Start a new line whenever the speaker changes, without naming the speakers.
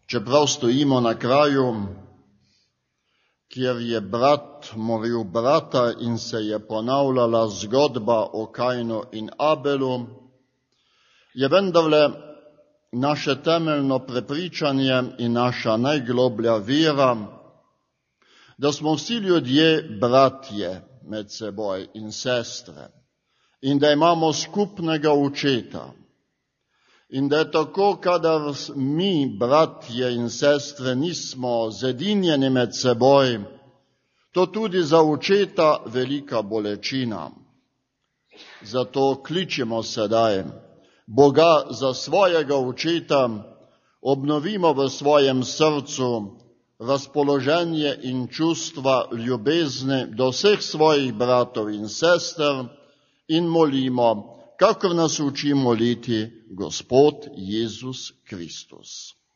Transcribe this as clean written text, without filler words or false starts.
Čeprav stojimo na kraju, kjer je brat moril brata in se je ponavljala zgodba o Kainu in Abelu, je vendarle naše temeljno prepričanje in naša najgloblja vera, da smo vsi ljudje bratje med seboj in sestre in da imamo skupnega očeta. In da je tako, kadar mi, bratje in sestre, nismo zedinjeni med seboj, to tudi za očeta velika bolečina. Zato kličemo sedaj Boga za svojega očeta, obnovimo v svojem srcu razpoloženje in čustva ljubezni do vseh svojih bratov in sester in molimo, kakor nas uči moliti Gospod Jezus Kristus.